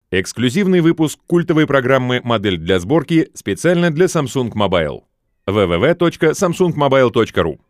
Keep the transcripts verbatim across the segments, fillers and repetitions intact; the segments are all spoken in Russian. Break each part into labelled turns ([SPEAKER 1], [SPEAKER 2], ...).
[SPEAKER 1] Эксклюзивный выпуск культовой программы «Модель для сборки» специально для Samsung Mobile. дабл ю дабл ю дабл ю точка самсунг мобайл точка ру.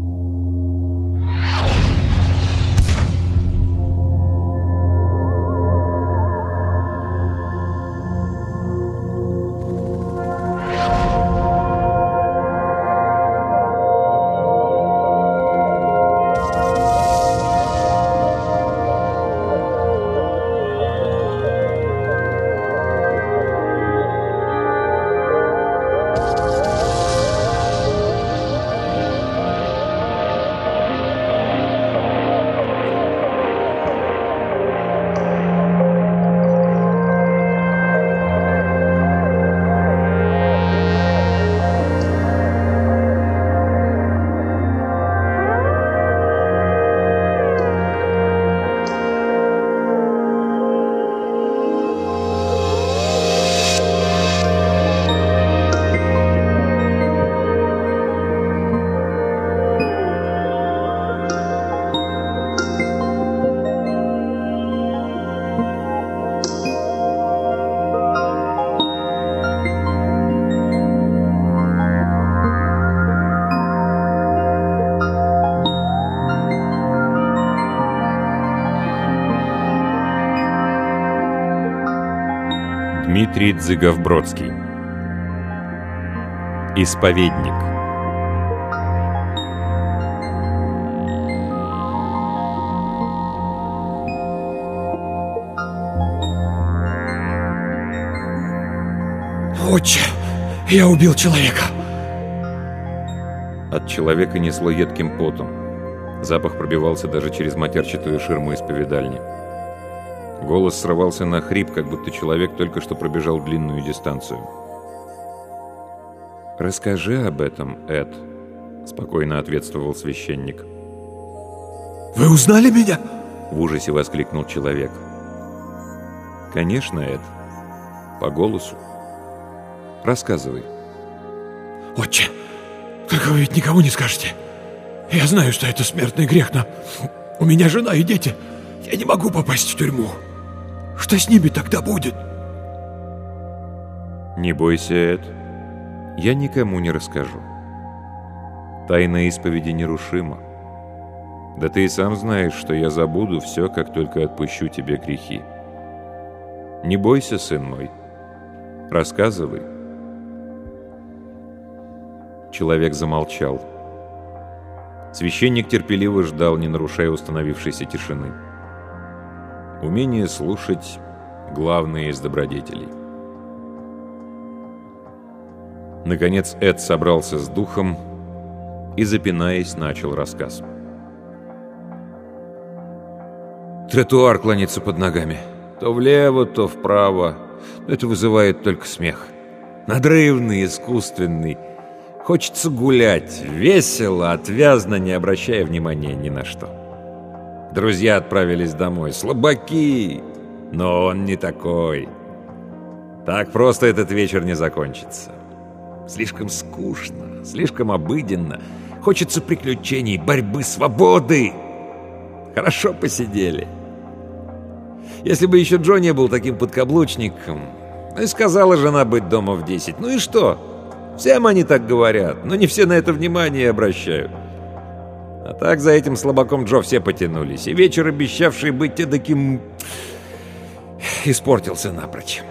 [SPEAKER 1] Дмитрий Дзыгов-Бродский. Исповедник.
[SPEAKER 2] Отче, я убил человека.
[SPEAKER 1] От человека несло едким потом. Запах пробивался даже через матерчатую ширму исповедальни. Голос срывался на хрип, как будто человек только что пробежал длинную дистанцию. «Расскажи об этом, Эд», — спокойно ответствовал священник.
[SPEAKER 2] «Вы узнали меня?»
[SPEAKER 1] — в ужасе воскликнул человек. «Конечно, Эд. По голосу. Рассказывай».
[SPEAKER 2] «Отче, только вы ведь никому не скажете. Я знаю, что это смертный грех, но у меня жена и дети. Я не могу попасть в тюрьму. Что с ними тогда будет?»
[SPEAKER 1] «Не бойся, Эд. Я никому не расскажу. Тайна исповеди нерушима. Да ты и сам знаешь, что я забуду все, как только отпущу тебе грехи. Не бойся, сын мой. Рассказывай». Человек замолчал. Священник терпеливо ждал, не нарушая установившейся тишины. Умение слушать — главное из добродетелей. Наконец Эд собрался с духом и, запинаясь, начал рассказ. Тротуар клонится под ногами. То влево, то вправо. Это вызывает только смех. Надрывный, искусственный. Хочется гулять, весело, отвязно, не обращая внимания ни на что. Друзья отправились домой. Слабаки! Но он не такой. Так просто этот вечер не закончится. Слишком скучно, слишком обыденно. Хочется приключений, борьбы, свободы. Хорошо посидели. Если бы еще Джо не был таким подкаблучником. Ну и сказала жена быть дома в десять. Ну и что? Всем они так говорят, но не все на это внимание обращают. А так за этим слабаком Джо все потянулись, и вечер, обещавший быть эдаким, испортился напрочь.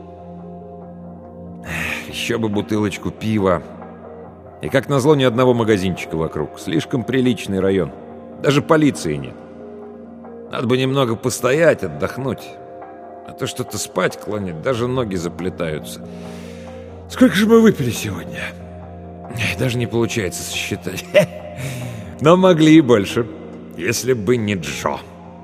[SPEAKER 1] Еще бы бутылочку пива. И как назло, ни одного магазинчика вокруг. Слишком приличный район. Даже полиции нет. Надо бы немного постоять, отдохнуть. А то что-то спать клонит, даже ноги заплетаются. Сколько же мы выпили сегодня? Даже не получается сосчитать. Но могли и больше, если бы не Джо.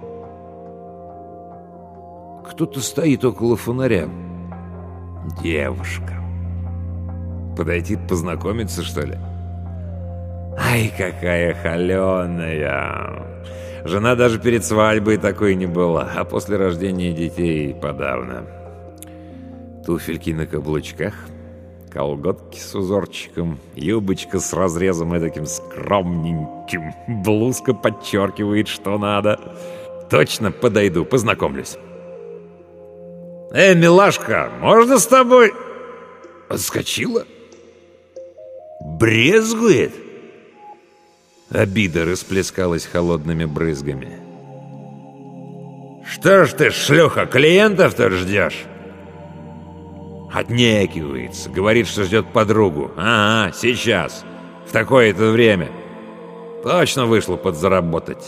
[SPEAKER 1] Кто-то стоит около фонаря. Девушка. Подойти познакомиться, что ли? Ай, какая холеная. Жена даже перед свадьбой такой не была, а после рождения детей подавно. Туфельки на каблучках, колготки с узорчиком, юбочка с разрезом эдаким скромненьким, блузка подчеркивает, что надо. Точно подойду, познакомлюсь. «Эй, милашка, можно с тобой?» Отскочила. Брезгует. Обида расплескалась холодными брызгами. «Что ж ты, шлюха, клиентов-то ждешь?» Отнекивается, говорит, что ждет подругу. «Ага, сейчас, в такое-то время. Точно вышло подзаработать».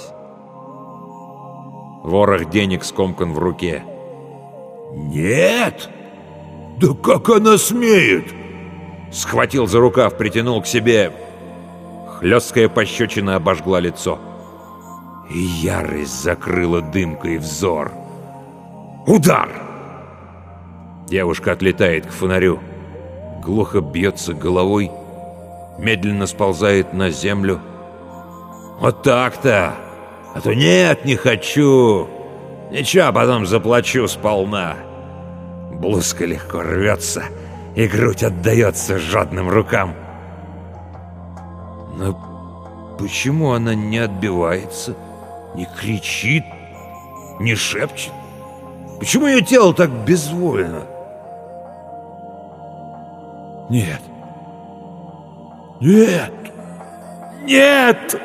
[SPEAKER 1] Ворох денег скомкан в руке.
[SPEAKER 2] «Нет! Да как она смеет!»
[SPEAKER 1] Схватил за рукав, притянул к себе. Хлесткая пощечина обожгла лицо. И ярость закрыла дымкой взор. Удар! Девушка отлетает к фонарю. Глухо бьется головой. Медленно сползает на землю. Вот так-то! А то нет, не хочу! Ничего, потом заплачу сполна. Блузка легко рвется, и грудь отдается жадным рукам. Но почему она не отбивается, не кричит, не шепчет? Почему ее тело так безвольно?
[SPEAKER 2] Нет. Нет! Нет!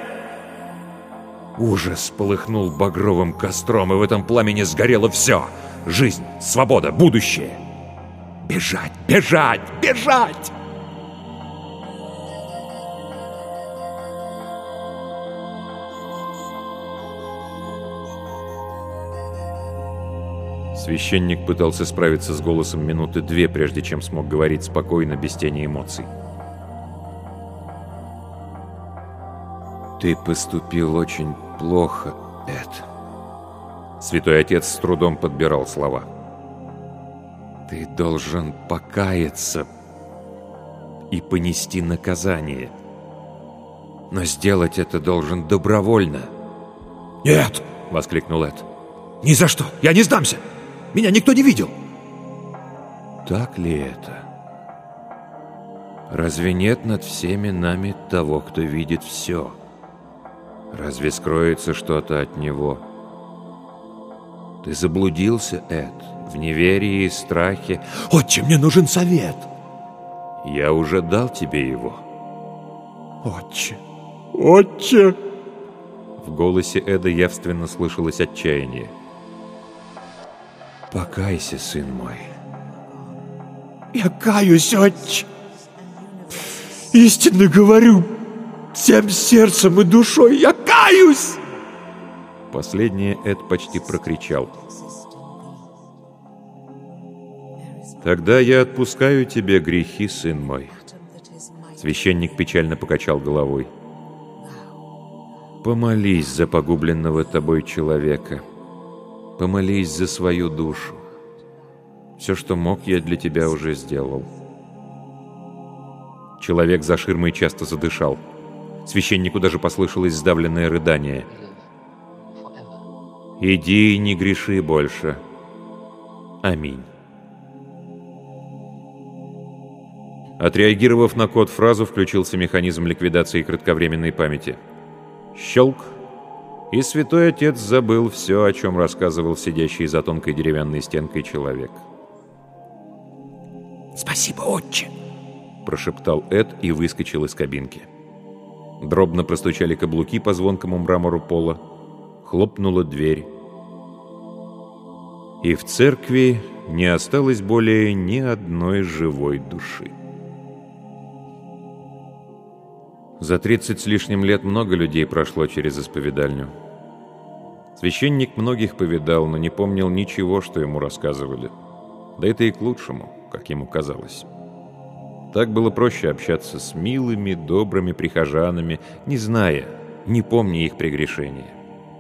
[SPEAKER 1] Ужас полыхнул багровым костром, и в этом пламени сгорело все. Жизнь, свобода, будущее. Бежать, бежать, бежать! Священник пытался справиться с голосом минуты две, прежде чем смог говорить спокойно, без тени эмоций. «Ты поступил очень плохо, Эд». Святой Отец с трудом подбирал слова. «Ты должен покаяться и понести наказание. Но сделать это должен добровольно».
[SPEAKER 2] «Нет!»
[SPEAKER 1] — воскликнул Эд.
[SPEAKER 2] «Ни за что! Я не сдамся! Меня никто не видел!»
[SPEAKER 1] Так ли это? Разве нет над всеми нами того, кто видит все? Разве скроется что-то от него? Ты заблудился, Эд, в неверии и страхе.
[SPEAKER 2] «Отче, мне нужен совет!»
[SPEAKER 1] Я уже дал тебе его.
[SPEAKER 2] «Отче! Отче!»
[SPEAKER 1] В голосе Эда явственно слышалось отчаяние. «Покайся, сын мой».
[SPEAKER 2] «Я каюсь, отче! Истинно говорю, всем сердцем и душой я каюсь!»
[SPEAKER 1] Последнее Эд почти прокричал. «Тогда я отпускаю тебе грехи, сын мой». Священник печально покачал головой. «Помолись за погубленного тобой человека. Помолись за свою душу. Все, что мог, я для тебя уже сделал». Человек за ширмой часто задышал. Священнику даже послышалось сдавленное рыдание. «Иди и не греши больше. Аминь». Отреагировав на код-фразу, включился механизм ликвидации кратковременной памяти. Щелк, и Святой Отец забыл все, о чем рассказывал сидящий за тонкой деревянной стенкой человек.
[SPEAKER 2] «Спасибо, отче!»
[SPEAKER 1] — прошептал Эд и выскочил из кабинки. Дробно простучали каблуки по звонкому мрамору пола. Хлопнула дверь. И в церкви не осталось более ни одной живой души. За тридцать с лишним лет много людей прошло через исповедальню. Священник многих повидал, но не помнил ничего, что ему рассказывали. Да это и к лучшему, как ему казалось. Так было проще общаться с милыми, добрыми прихожанами, не зная, не помня их прегрешения.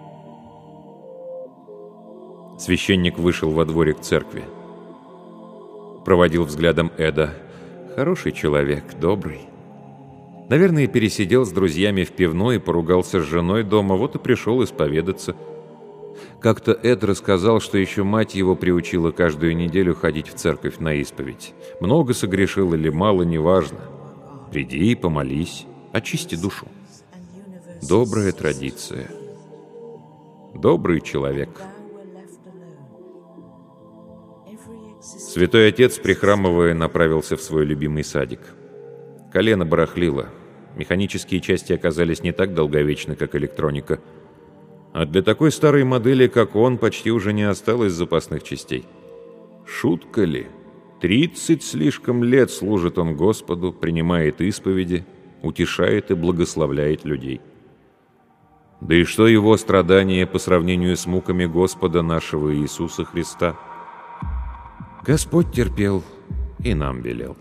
[SPEAKER 1] Священник вышел во дворик церкви. Проводил взглядом Эда. Хороший человек, добрый. Наверное, пересидел с друзьями в пивной и поругался с женой дома, вот и пришел исповедаться. Как-то Эд рассказал, что еще мать его приучила каждую неделю ходить в церковь на исповедь. Много согрешил или мало, неважно. Приди и помолись, очисти душу. Добрая традиция. Добрый человек. Святой отец, прихрамывая, направился в свой любимый садик. Колено барахлило. Механические части оказались не так долговечны, как электроника. А для такой старой модели, как он, почти уже не осталось запасных частей. Шутка ли? Тридцать слишком лет служит он Господу, принимает исповеди, утешает и благословляет людей. Да и что его страдания по сравнению с муками Господа нашего Иисуса Христа? Господь терпел и нам велел.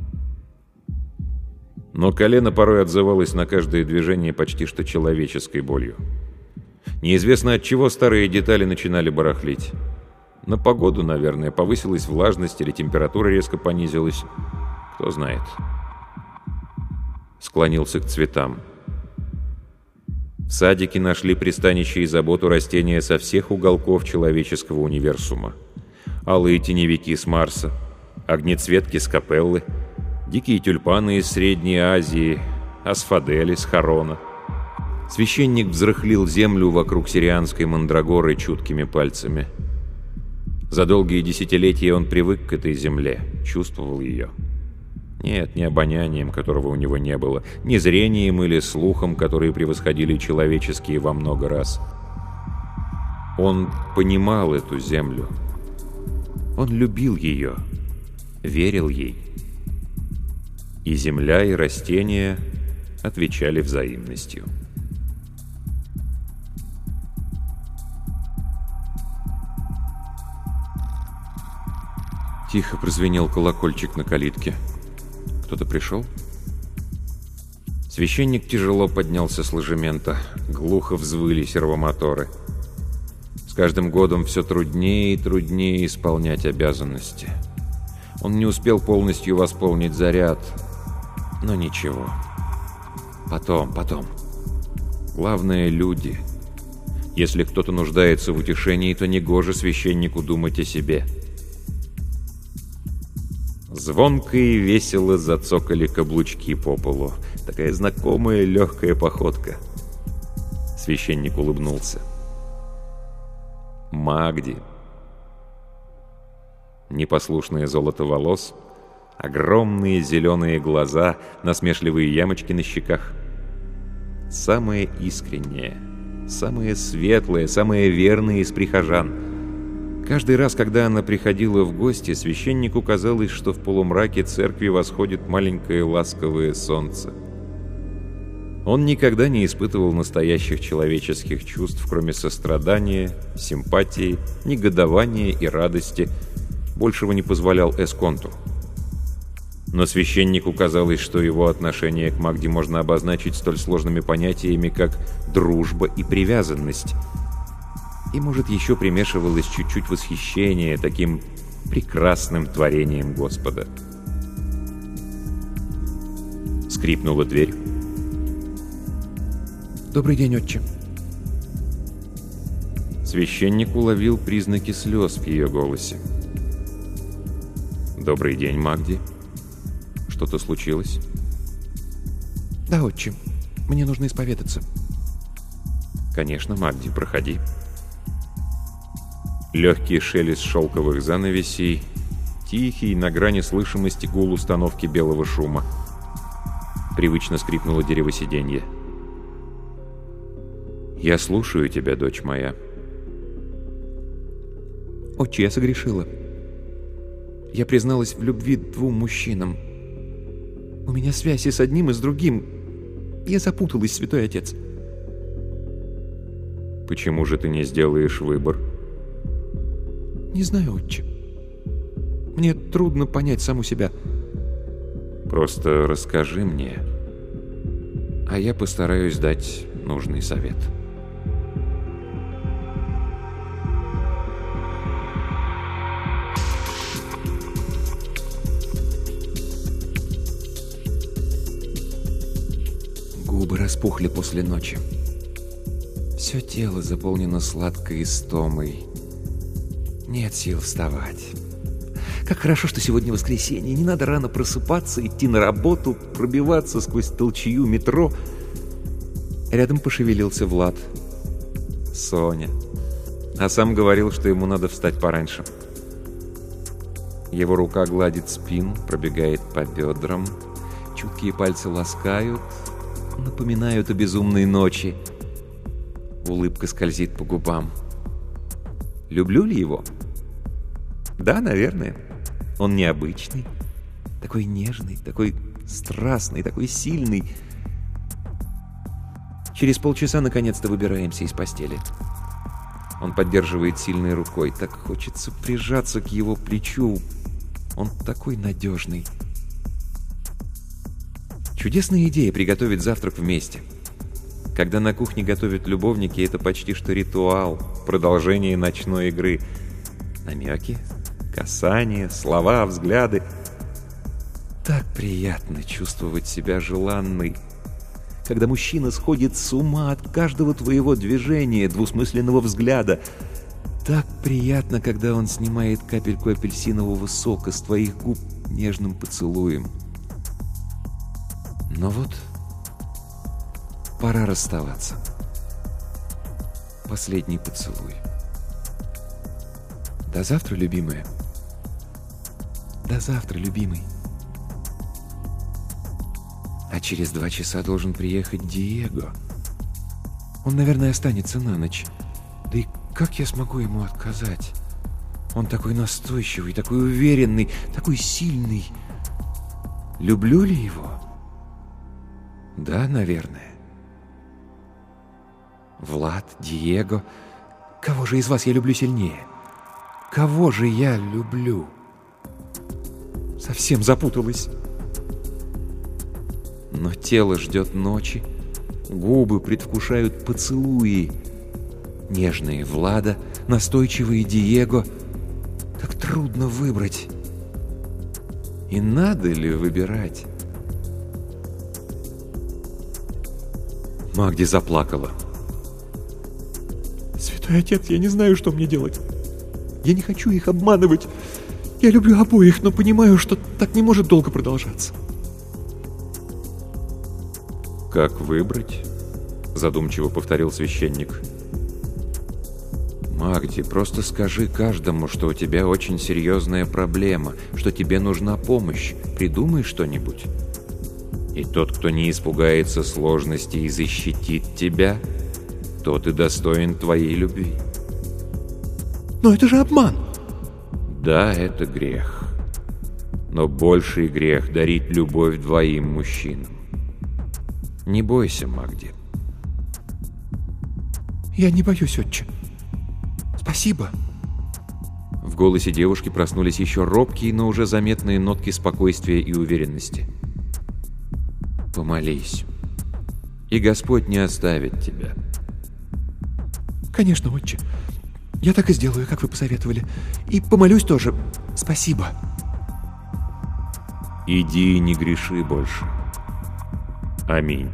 [SPEAKER 1] Но колено порой отзывалось на каждое движение почти что человеческой болью. Неизвестно от чего старые детали начинали барахлить. На погоду, наверное, повысилась влажность или температура резко понизилась. Кто знает. Склонился к цветам. В садике нашли пристанище и заботу растения со всех уголков человеческого универсума. Алые теневики с Марса, огнецветки с Капеллы, дикие тюльпаны из Средней Азии, асфадели с Харона. Священник взрыхлил землю вокруг сирианской мандрагоры чуткими пальцами. За долгие десятилетия он привык к этой земле, чувствовал ее. Нет, не обонянием, которого у него не было, не зрением или слухом, которые превосходили человеческие во много раз. Он понимал эту землю. Он любил ее, верил ей. И земля, и растения отвечали взаимностью. Тихо прозвенел колокольчик на калитке. Кто-то пришел? Священник тяжело поднялся с ложемента. Глухо взвыли сервомоторы. С каждым годом все труднее и труднее исполнять обязанности. Он не успел полностью восполнить заряд. Но ничего. Потом, потом. Главное — люди. Если кто-то нуждается в утешении, то негоже священнику думать о себе. Звонко и весело зацокали каблучки по полу. Такая знакомая легкая походка. Священник улыбнулся. Магди. Непослушное золото волос, огромные зеленые глаза, насмешливые ямочки на щеках. Самое искреннее, самое светлое, самое верное из прихожан. Каждый раз, когда она приходила в гости, священнику казалось, что в полумраке церкви восходит маленькое ласковое солнце. Он никогда не испытывал настоящих человеческих чувств, кроме сострадания, симпатии, негодования и радости. Большего не позволял эсконту. Но священнику казалось, что его отношение к Магде можно обозначить столь сложными понятиями, как дружба и привязанность. И, может, еще примешивалось чуть-чуть восхищение таким прекрасным творением Господа. Скрипнула дверь.
[SPEAKER 2] «Добрый день, отче».
[SPEAKER 1] Священник уловил признаки слез в ее голосе. «Добрый день, Магди. Что-то случилось?»
[SPEAKER 2] «Да, отче. Мне нужно исповедаться».
[SPEAKER 1] «Конечно, Магди, проходи». Легкий шелест шелковых занавесей, тихий, на грани слышимости гул установки белого шума. Привычно скрипнуло дерево сиденья. «Я слушаю тебя, дочь моя».
[SPEAKER 2] «Отче, я согрешила. Я призналась в любви двум мужчинам. У меня связь и с одним, и с другим. Я запуталась, святой отец».
[SPEAKER 1] «Почему же ты не сделаешь выбор?»
[SPEAKER 2] «Не знаю, отче. Мне трудно понять саму себя».
[SPEAKER 1] «Просто расскажи мне, а я постараюсь дать нужный совет».
[SPEAKER 2] Губы распухли после ночи. Все тело заполнено сладкой истомой. Нет сил вставать. Как хорошо, что сегодня воскресенье. Не надо рано просыпаться, идти на работу, пробиваться сквозь толчью метро. Рядом пошевелился Влад. Соня. А сам говорил, что ему надо встать пораньше.
[SPEAKER 1] Его рука гладит спину, пробегает по бедрам. Чуткие пальцы ласкают, напоминают о безумной ночи. Улыбка скользит по губам. Люблю ли его? Да, наверное. Он необычный. Такой нежный, такой страстный, такой сильный. Через полчаса наконец-то выбираемся из постели. Он поддерживает сильной рукой. Так хочется прижаться к его плечу. Он такой надежный. Чудесная идея приготовить завтрак вместе. Когда на кухне готовят любовники, это почти что ритуал, продолжение ночной игры. Намеки, касания, слова, взгляды. Так приятно чувствовать себя желанной. Когда мужчина сходит с ума от каждого твоего движения, двусмысленного взгляда. Так приятно, когда он снимает капельку апельсинового сока с твоих губ нежным поцелуем. Но вот пора расставаться. Последний поцелуй. До завтра, любимая. До завтра, любимый. А через два часа должен приехать Диего. Он, наверное, останется на ночь. Да и как я смогу ему отказать? Он такой настойчивый, такой уверенный, такой сильный. Люблю ли его? Да, наверное. Влад, Диего. Кого же из вас я люблю сильнее? Кого же я люблю? Совсем запуталась. Но тело ждет ночи, губы предвкушают поцелуи. Нежные Влада, настойчивые Диего. Как трудно выбрать. И надо ли выбирать? Магди заплакала.
[SPEAKER 2] Святой отец, я не знаю, что мне делать. Я не хочу их обманывать. Я люблю обоих, но понимаю, что так не может долго продолжаться.
[SPEAKER 1] «Как выбрать?» — задумчиво повторил священник. «Магди, просто скажи каждому, что у тебя очень серьезная проблема, что тебе нужна помощь. Придумай что-нибудь. И тот, кто не испугается сложностей и защитит тебя, тот и достоин твоей любви».
[SPEAKER 2] «Но это же обман!»
[SPEAKER 1] «Да, это грех. Но больший грех — дарить любовь двоим мужчинам. Не бойся, Магди».
[SPEAKER 2] «Я не боюсь, отче. Спасибо».
[SPEAKER 1] В голосе девушки проснулись еще робкие, но уже заметные нотки спокойствия и уверенности. «Помолись, и Господь не оставит тебя».
[SPEAKER 2] «Конечно, отче. Я так и сделаю, как вы посоветовали. И помолюсь тоже. Спасибо».
[SPEAKER 1] «Иди и не греши больше. Аминь».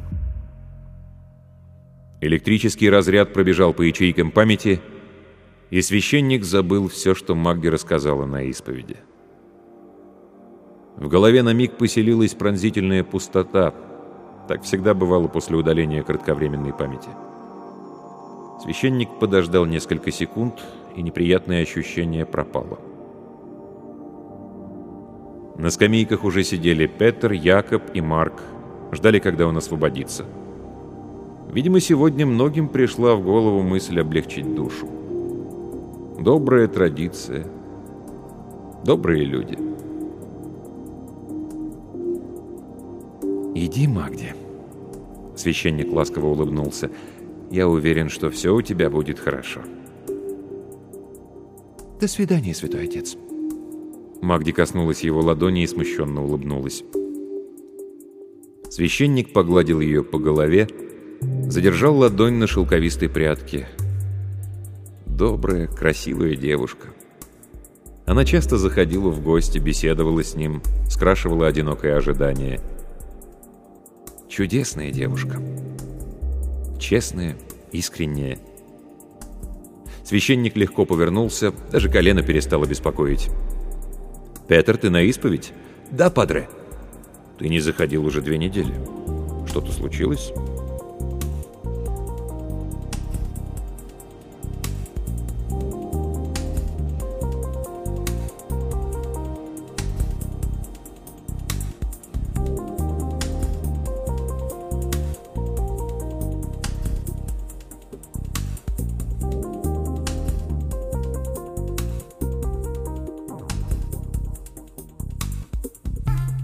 [SPEAKER 1] Электрический разряд пробежал по ячейкам памяти, и священник забыл все, что Магди рассказала на исповеди. В голове на миг поселилась пронзительная пустота. Так всегда бывало после удаления кратковременной памяти. Священник подождал несколько секунд, и неприятное ощущение пропало. На скамейках уже сидели Петер, Якоб и Марк, ждали, когда он освободится. Видимо, сегодня многим пришла в голову мысль облегчить душу. Добрая традиция. Добрые люди. «Иди, Магди». Священник ласково улыбнулся. «Я уверен, что все у тебя будет хорошо».
[SPEAKER 2] «До свидания, святой отец».
[SPEAKER 1] Магди коснулась его ладони и смущенно улыбнулась. Священник погладил ее по голове, задержал ладонь на шелковистой прядке. Добрая, красивая девушка. Она часто заходила в гости, беседовала с ним, скрашивала одинокое ожидание. Чудесная девушка. Честная, искренняя. Священник легко повернулся, даже колено перестало беспокоить. «Петер, ты на исповедь?»
[SPEAKER 2] «Да, падре».
[SPEAKER 1] «Ты не заходил уже две недели. Что-то случилось?»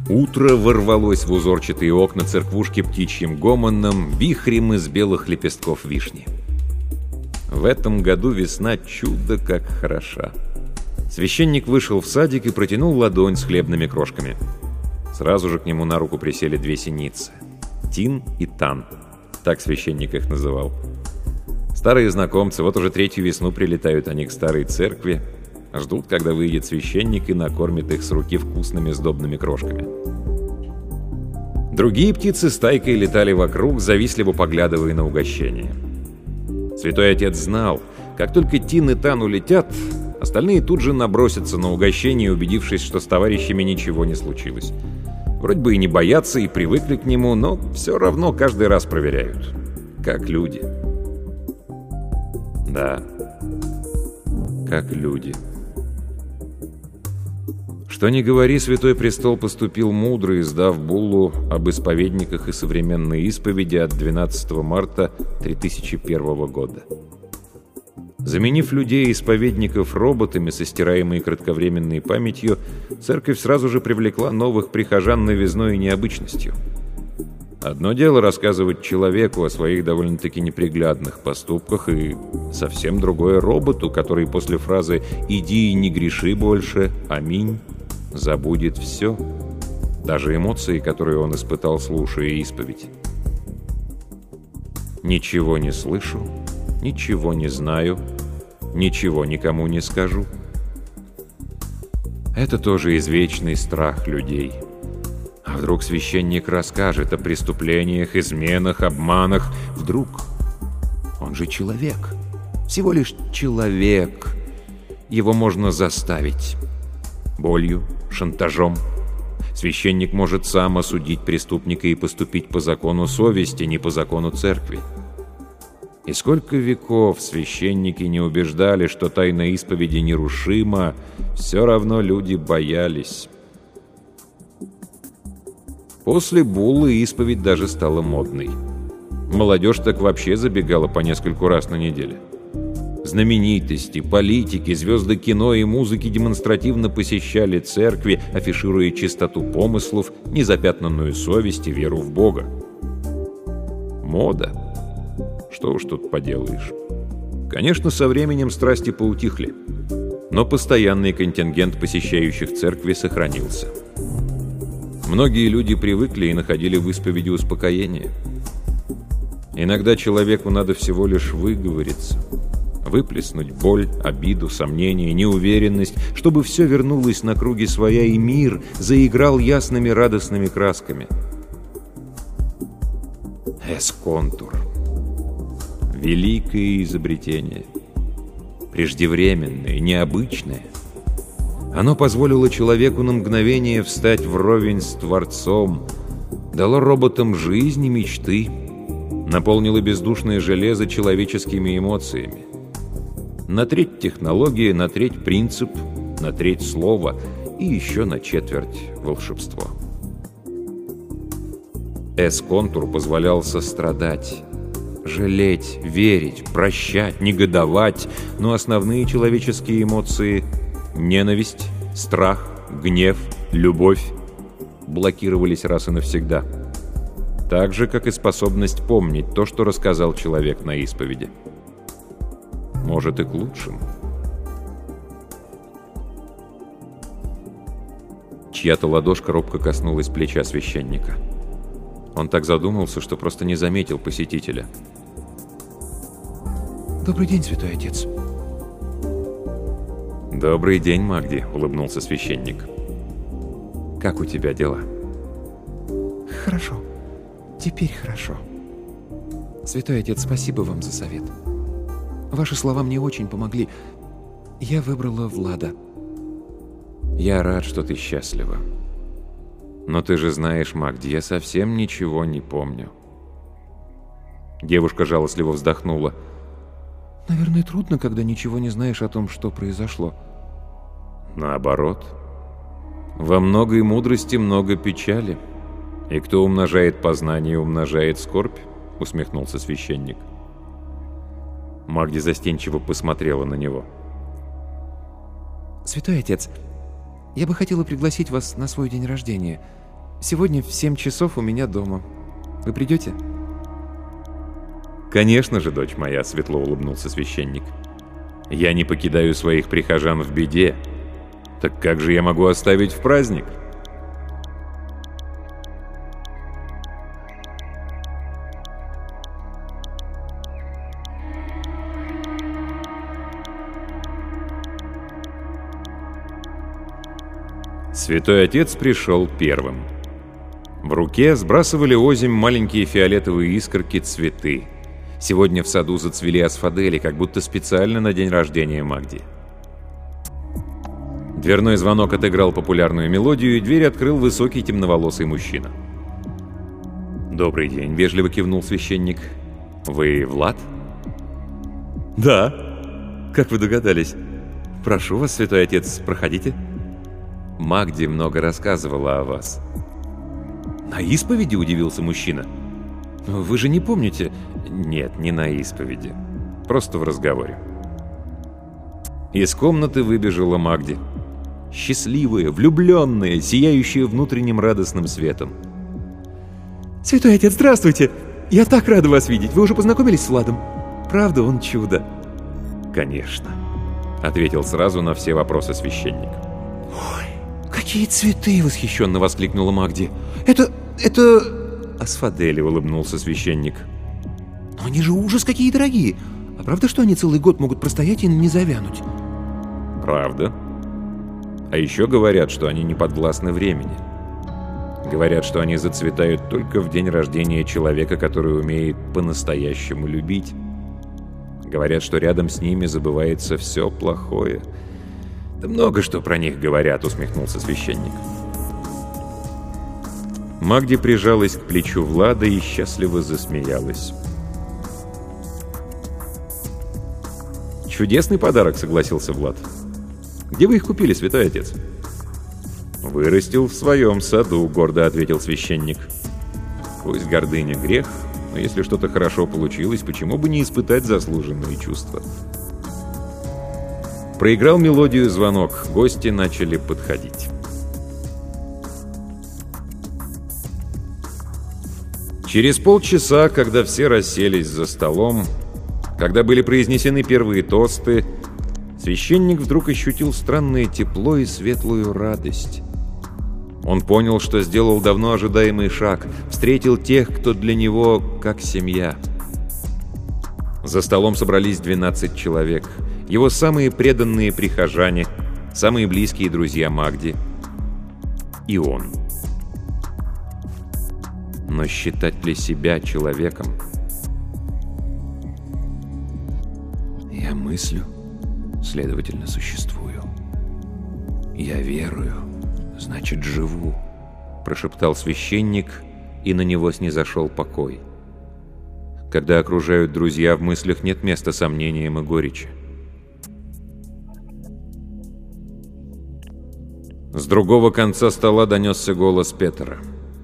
[SPEAKER 1] Утро ворвалось в узорчатые окна церквушки птичьим гомоном, вихрем из белых лепестков вишни. В этом году весна чудо как хороша. Священник вышел в садик и протянул ладонь с хлебными крошками. Сразу же к нему на руку присели две синицы — Тин и Тан. Так священник их называл. Старые знакомцы, вот уже третью весну прилетают они к старой церкви, ждут, когда выйдет священник и накормит их с руки вкусными сдобными крошками. Другие птицы стайкой летали вокруг, завистливо поглядывая на угощение. Святой Отец знал, как только Тин и Тан улетят, остальные тут же набросятся на угощение, убедившись, что с товарищами ничего не случилось. Вроде бы и не боятся, и привыкли к нему, но все равно каждый раз проверяют. Как люди. Да, как люди. Что ни говори, Святой Престол поступил мудро, издав буллу об исповедниках и современной исповеди от двенадцатого марта три тысячи первого года. Заменив людей-исповедников роботами со стираемой кратковременной памятью, церковь сразу же привлекла новых прихожан новизной и необычностью. Одно дело рассказывать человеку о своих довольно-таки неприглядных поступках, и совсем другое роботу, который после фразы «иди и не греши больше, аминь» забудет все, даже эмоции, которые он испытал, слушая исповедь. «Ничего не слышу, ничего не знаю, ничего никому не скажу». Это тоже извечный страх людей. А вдруг священник расскажет о преступлениях, изменах, обманах? Вдруг? Он же человек. Всего лишь человек. Его можно заставить. Болью, шантажом. Священник может сам осудить преступника и поступить по закону совести, не по закону церкви. И сколько веков священники не убеждали, что тайна исповеди нерушима, все равно люди боялись. После буллы исповедь даже стала модной. Молодежь так вообще забегала по нескольку раз на неделю. Знаменитости, политики, звезды кино и музыки демонстративно посещали церкви, афишируя чистоту помыслов, незапятнанную совесть и веру в Бога. Мода. Что уж тут поделаешь. Конечно, со временем страсти поутихли, но постоянный контингент посещающих церкви сохранился. Многие люди привыкли и находили в исповеди успокоение. Иногда человеку надо всего лишь выговориться, выплеснуть боль, обиду, сомнения, неуверенность, чтобы все вернулось на круги своя, и мир заиграл ясными радостными красками. Эсконтур. Великое изобретение. Преждевременное, необычное. Оно позволило человеку на мгновение встать вровень с Творцом, дало роботам жизнь и мечты, наполнило бездушное железо человеческими эмоциями. На треть технология, на треть принцип, на треть слово и еще на четверть волшебство. Эс-контур позволял сострадать, жалеть, верить, прощать, негодовать, но основные человеческие эмоции — ненависть, страх, гнев, любовь — блокировались раз и навсегда. Так же, как и способность помнить то, что рассказал человек на исповеди. Может, и к лучшему. Чья-то ладошка робко коснулась плеча священника. Он так задумался, что просто не заметил посетителя.
[SPEAKER 2] «Добрый день, Святой Отец».
[SPEAKER 1] «Добрый день, Магди», — улыбнулся священник. «Как у тебя дела?»
[SPEAKER 2] «Хорошо. Теперь хорошо. Святой Отец, спасибо вам за совет. Ваши слова мне очень помогли. Я выбрала Влада».
[SPEAKER 1] «Я рад, что ты счастлива. Но ты же знаешь, Магди, я совсем ничего не помню». Девушка жалостливо вздохнула.
[SPEAKER 2] «Наверное, трудно, когда ничего не знаешь о том, что произошло».
[SPEAKER 1] «Наоборот. Во многой мудрости много печали. И кто умножает познание, умножает скорбь», — усмехнулся священник. Магди застенчиво посмотрела на него.
[SPEAKER 2] «Святой Отец, я бы хотела пригласить вас на свой день рождения.
[SPEAKER 3] Сегодня в семь часов у меня дома. Вы придете?»
[SPEAKER 1] «Конечно же, дочь моя», — светло улыбнулся священник. «Я не покидаю своих прихожан в беде. Так как же я могу оставить в праздник?» Святой Отец пришел первым. В руке сбрасывали озимь маленькие фиолетовые искорки цветы. Сегодня в саду зацвели асфодели, как будто специально на день рождения Магди. Дверной звонок отыграл популярную мелодию, и дверь открыл высокий темноволосый мужчина. «Добрый день», — вежливо кивнул священник. «Вы Влад?»
[SPEAKER 3] «Да. Как вы догадались? Прошу вас, Святой Отец, проходите».
[SPEAKER 1] «Магди много рассказывала о вас».
[SPEAKER 3] «На исповеди?» — удивился мужчина. «Вы же не помните?»
[SPEAKER 1] «Нет, не на исповеди. Просто в разговоре». Из комнаты выбежала Магди. Счастливая, влюбленная, сияющая внутренним радостным светом.
[SPEAKER 3] «Святой Отец, здравствуйте! Я так рада вас видеть! Вы уже познакомились с Владом? Правда, он чудо!»
[SPEAKER 1] «Конечно», — ответил сразу на все вопросы священник.
[SPEAKER 3] «Ой, какие цветы!» — восхищенно воскликнула Магди. «Это... это...»
[SPEAKER 1] «Асфодели», — улыбнулся священник.
[SPEAKER 3] «Но они же ужас какие дорогие! А правда, что они целый год могут простоять и не завянуть?»
[SPEAKER 1] «Правда. А еще говорят, что они не подвластны времени. Говорят, что они зацветают только в день рождения человека, который умеет по-настоящему любить. Говорят, что рядом с ними забывается все плохое. Да много что про них говорят», — усмехнулся священник. Магди прижалась к плечу Влада и счастливо засмеялась. «Чудесный подарок», — согласился Влад. «Где вы их купили, Святой Отец?» «Вырастил в своем саду», — гордо ответил священник. «Пусть гордыня грех, но если что-то хорошо получилось, почему бы не испытать заслуженные чувства?» Проиграл мелодию звонок, гости начали подходить. Через полчаса, когда все расселись за столом, когда были произнесены первые тосты, священник вдруг ощутил странное тепло и светлую радость. Он понял, что сделал давно ожидаемый шаг, встретил тех, кто для него как семья. За столом собрались двенадцать человек, его самые преданные прихожане, самые близкие друзья Магди и он. Но считать ли себя человеком? Я мыслю, следовательно, существую. Я верую, значит, живу, прошептал священник, и на него снизошел покой. Когда окружают друзья, в мыслях нет места сомнениям и горечи. С другого конца стола донесся голос Петера.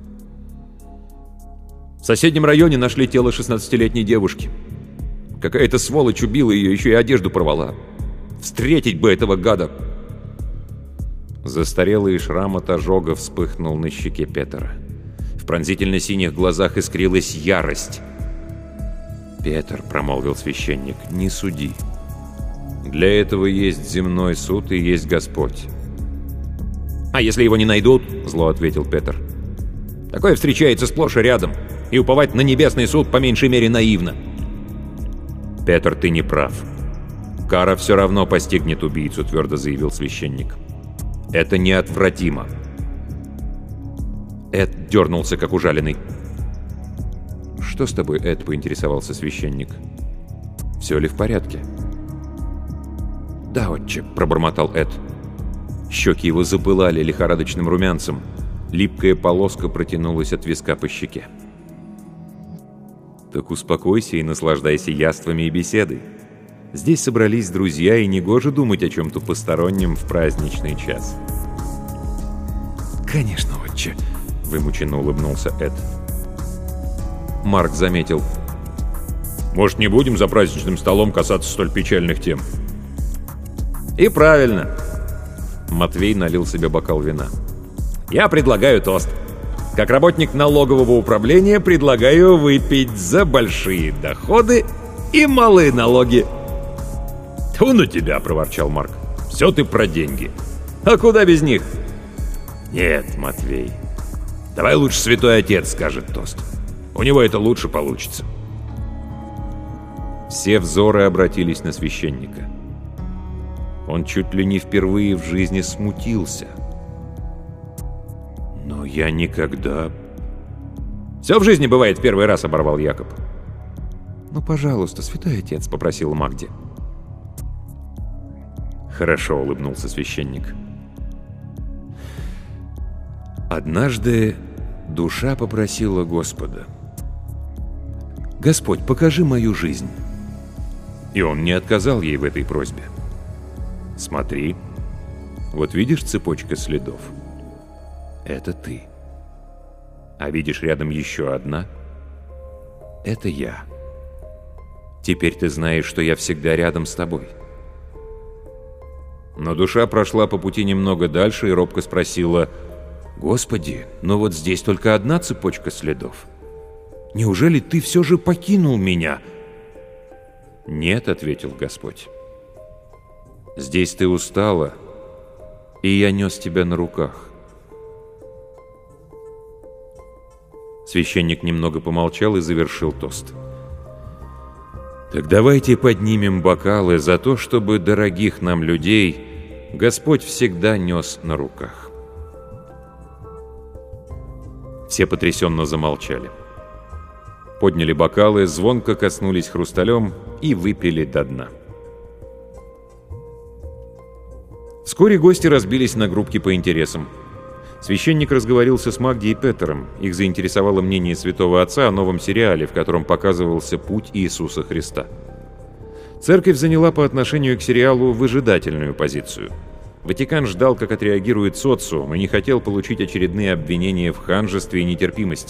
[SPEAKER 1] «В соседнем районе нашли тело шестнадцатилетней девушки. Какая-то сволочь убила ее, еще и одежду порвала. Встретить бы этого гада!» Застарелый шрам от ожога вспыхнул на щеке Петера. В пронзительно-синих глазах искрилась ярость. «Петр», — промолвил священник, — «не суди. Для этого есть земной суд и есть Господь». «А если его не найдут?» — зло ответил Петр. «Такое встречается сплошь и рядом, и уповать на небесный суд по меньшей мере наивно». «Петр, ты не прав. Кара все равно постигнет убийцу», — твердо заявил священник. «Это неотвратимо». Эд дернулся, как ужаленный. «Что с тобой, Эд?» — поинтересовался священник. «Все ли в порядке?» «Да, отче», — пробормотал Эд. Щеки его запылали лихорадочным румянцем. Липкая полоска протянулась от виска по щеке. «Так успокойся и наслаждайся яствами и беседой. Здесь собрались друзья, и негоже думать о чем-то постороннем в праздничный час». «Конечно, отче», — вымученно улыбнулся Эд. Марк заметил. «Может, не будем за праздничным столом касаться столь печальных тем?» «И правильно». Матвей налил себе бокал вина. «Я предлагаю тост. Как работник налогового управления предлагаю выпить за большие доходы и малые налоги». «Тьфу на тебя!» — проворчал Марк. «Все ты про деньги. А куда без них?» «Нет, Матвей, давай лучше святой отец скажет тост. У него это лучше получится». Все взоры обратились на священника. Он чуть ли не впервые в жизни смутился. «Но я никогда...» «Все в жизни бывает в первый раз», — оборвал Якоб. «Ну, пожалуйста, святой отец», — попросил Магди. «Хорошо», — улыбнулся священник. «Однажды душа попросила Господа: Господь, покажи мою жизнь». И он не отказал ей в этой просьбе. «Смотри, вот видишь цепочка следов? Это ты. А видишь рядом еще одна? Это я. Теперь ты знаешь, что я всегда рядом с тобой». Но душа прошла по пути немного дальше и робко спросила: «Господи, но вот здесь только одна цепочка следов. Неужели ты все же покинул меня?» «Нет», — ответил Господь. «Здесь ты устала, и я нес тебя на руках». Священник немного помолчал и завершил тост. «Так давайте поднимем бокалы за то, чтобы дорогих нам людей Господь всегда нес на руках». Все потрясенно замолчали. Подняли бокалы, звонко коснулись хрусталем и выпили до дна. Вскоре гости разбились на группки по интересам. Священник разговорился с Магди и Петером. Их заинтересовало мнение святого отца о новом сериале, в котором показывался путь Иисуса Христа. Церковь заняла по отношению к сериалу выжидательную позицию. Ватикан ждал, как отреагирует социум, и не хотел получить очередные обвинения в ханжестве и нетерпимости.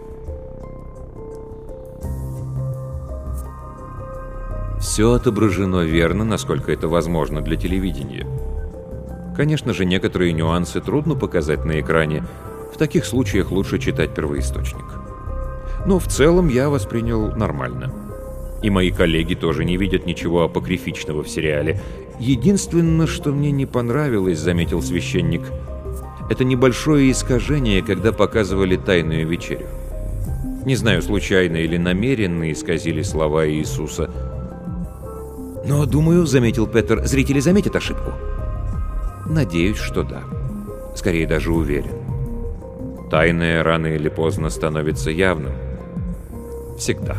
[SPEAKER 1] Все отображено верно, насколько это возможно для телевидения. Конечно же, некоторые нюансы трудно показать на экране. В таких случаях лучше читать первоисточник. Но в целом я воспринял нормально. И мои коллеги тоже не видят ничего апокрифичного в сериале. Единственное, что мне не понравилось, заметил священник, это небольшое искажение, когда показывали Тайную вечерю. Не знаю, случайно или намеренно исказили слова Иисуса. Но, думаю, заметил Петер, зрители заметят ошибку. Надеюсь, что да. Скорее даже уверен. Тайное рано или поздно становится явным. Всегда.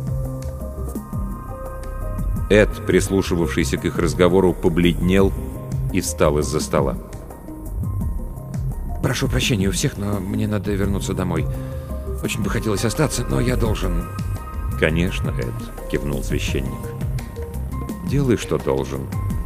[SPEAKER 1] Эд, прислушивавшийся к их разговору, побледнел и встал из-за стола. «Прошу прощения у всех, но мне надо вернуться домой. Очень бы хотелось остаться, но я должен...» «Конечно, Эд», — кивнул священник. «Делай, что должен».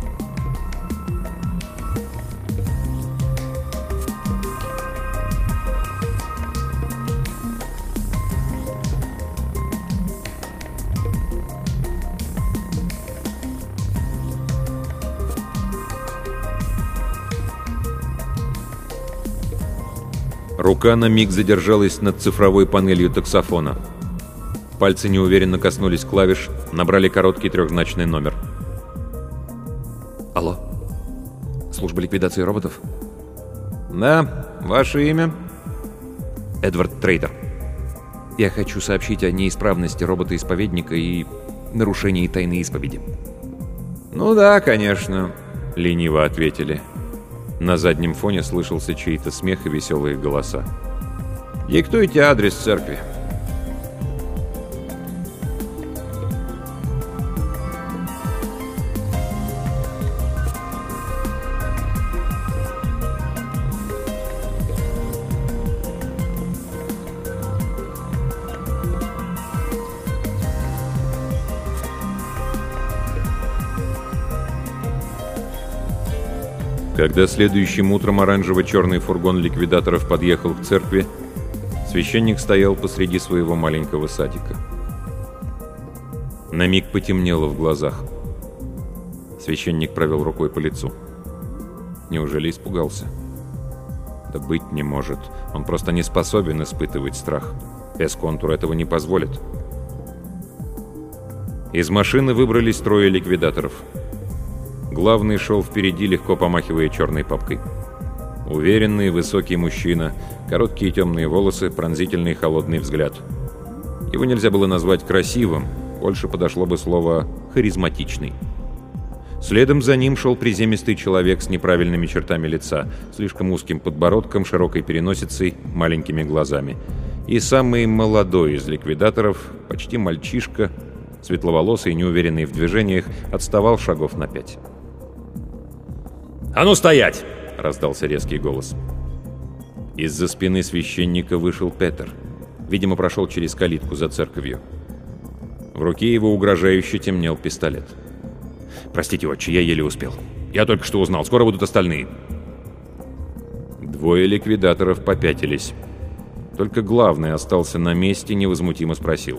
[SPEAKER 1] Рука на миг задержалась над цифровой панелью таксофона. Пальцы неуверенно коснулись клавиш, набрали короткий трехзначный номер. «Алло? Служба ликвидации роботов?» «Да, ваше имя?» «Эдвард Трейдер. Я хочу сообщить о неисправности робота-исповедника и нарушении тайной исповеди». «Ну да, конечно», — лениво ответили. На заднем фоне слышался чей-то смех и веселые голоса. «Диктуйте адрес церкви». Когда следующим утром оранжево-черный фургон ликвидаторов подъехал к церкви, священник стоял посреди своего маленького садика. На миг потемнело в глазах. Священник провел рукой по лицу. Неужели испугался? Да быть не может. Он просто не способен испытывать страх. Эсконтур этого не позволит. Из машины выбрались трое ликвидаторов. Главный шел впереди, легко помахивая черной папкой. Уверенный, высокий мужчина, короткие темные волосы, пронзительный холодный взгляд. Его нельзя было назвать красивым, больше подошло бы слово «харизматичный». Следом за ним шел приземистый человек с неправильными чертами лица, слишком узким подбородком, широкой переносицей, маленькими глазами. И самый молодой из ликвидаторов, почти мальчишка, светловолосый, неуверенный в движениях, отставал шагов на пять.
[SPEAKER 4] «А ну стоять!»
[SPEAKER 1] — раздался резкий голос. Из-за спины священника вышел Петер. Видимо, прошел через калитку за церковью. В руке его угрожающе темнел пистолет.
[SPEAKER 4] «Простите, отче, я еле успел. Я только что узнал, скоро будут остальные».
[SPEAKER 1] Двое ликвидаторов попятились. Только главный остался на месте, невозмутимо спросил.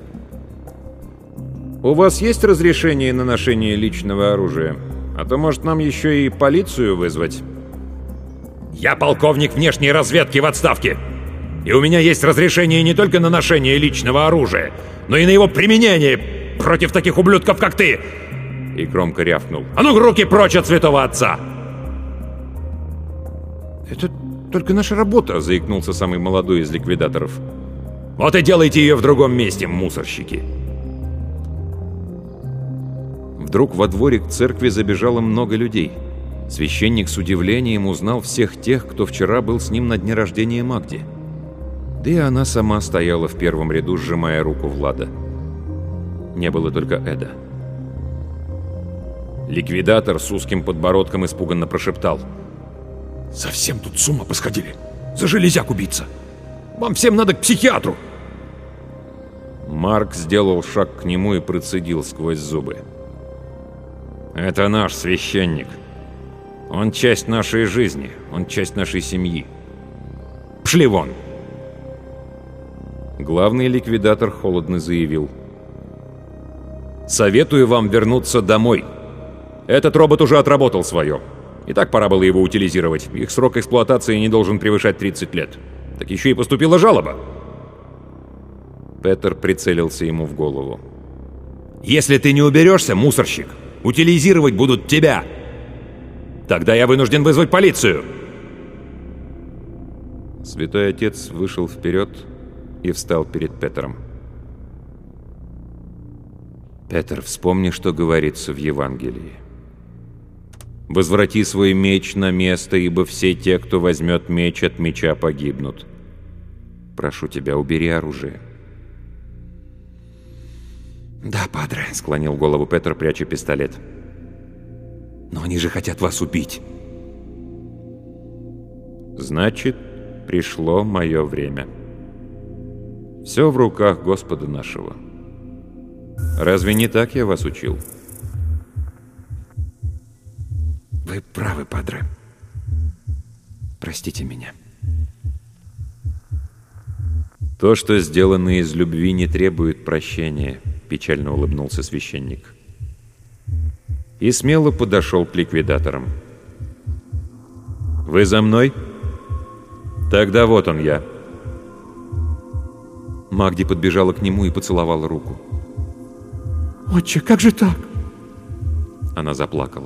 [SPEAKER 1] «У вас есть разрешение на ношение личного оружия? А то, может, нам еще и полицию вызвать?»
[SPEAKER 4] «Я полковник внешней разведки в отставке. И у меня есть разрешение не только на ношение личного оружия, но и на его применение против таких ублюдков, как ты!»
[SPEAKER 1] И громко рявкнул.
[SPEAKER 4] «А ну, руки прочь от святого отца!»
[SPEAKER 1] «Это только наша работа», — заикнулся самый молодой из ликвидаторов.
[SPEAKER 4] «Вот и делайте ее в другом месте, мусорщики!»
[SPEAKER 1] Вдруг во дворе к церкви забежало много людей. Священник с удивлением узнал всех тех, кто вчера был с ним на дне рождения Магди. Да и она сама стояла в первом ряду, сжимая руку Влада. Не было только Эда.
[SPEAKER 4] Ликвидатор с узким подбородком испуганно прошептал.
[SPEAKER 2] «Совсем тут с ума посходили. За железяк убийца. Вам всем надо к психиатру!»
[SPEAKER 1] Марк сделал шаг к нему и процедил сквозь зубы. «Это наш священник. Он часть нашей жизни, он часть нашей семьи. Пшли вон!» Главный ликвидатор холодно заявил.
[SPEAKER 4] «Советую вам вернуться домой. Этот робот уже отработал свое. И так пора было его утилизировать. Их срок эксплуатации не должен превышать тридцать лет. Так еще и поступила жалоба».
[SPEAKER 1] Петер прицелился ему в голову.
[SPEAKER 4] «Если ты не уберешься, мусорщик, утилизировать будут тебя. Тогда я вынужден вызвать полицию».
[SPEAKER 1] Святой Отец вышел вперед и встал перед Петером. «Петер, вспомни, что говорится в Евангелии. Возврати свой меч на место, ибо все те, кто возьмет меч, от меча погибнут. Прошу тебя, убери оружие».
[SPEAKER 2] «Да, падре»,
[SPEAKER 1] — склонил голову Петр, пряча пистолет.
[SPEAKER 2] «Но они же хотят вас убить».
[SPEAKER 1] «Значит, пришло мое время. Все в руках Господа нашего. Разве не так я вас учил?»
[SPEAKER 2] «Вы правы, падре. Простите меня».
[SPEAKER 1] «То, что сделано из любви, не требует прощения», — печально улыбнулся священник. И смело подошел к ликвидаторам. «Вы за мной? Тогда вот он я».
[SPEAKER 3] Магди подбежала к нему и поцеловала руку.
[SPEAKER 2] «Отче, как же так?»
[SPEAKER 1] Она заплакала.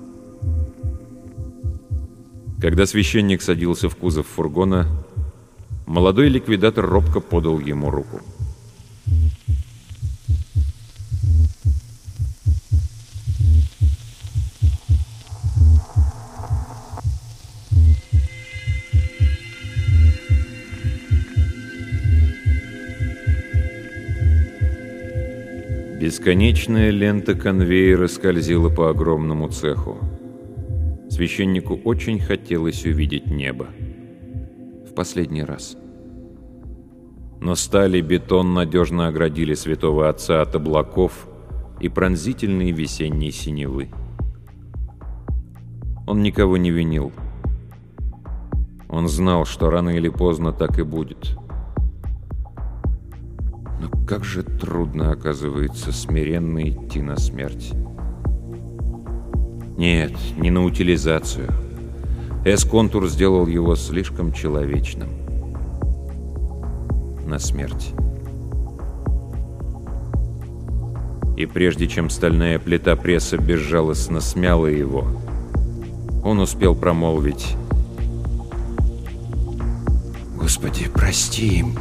[SPEAKER 1] Когда священник садился в кузов фургона, молодой ликвидатор робко подал ему руку. Бесконечная лента конвейера скользила по огромному цеху. Священнику очень хотелось увидеть небо. В последний раз. Но сталь и бетон надежно оградили святого отца от облаков и пронзительной весенней синевы. Он никого не винил. Он знал, что рано или поздно так и будет. Но как же трудно, оказывается, смиренно идти на смерть. Нет, не на утилизацию. Эс-контур сделал его слишком человечным. На смерть. И прежде чем стальная плита пресса безжалостно смяла его, он успел промолвить: «Господи, прости им».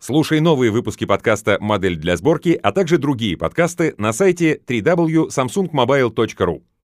[SPEAKER 1] Слушай новые выпуски подкаста «Модель для сборки», а также другие подкасты на сайте дабл ю дабл ю дабл ю точка самсунг мобайл точка ру.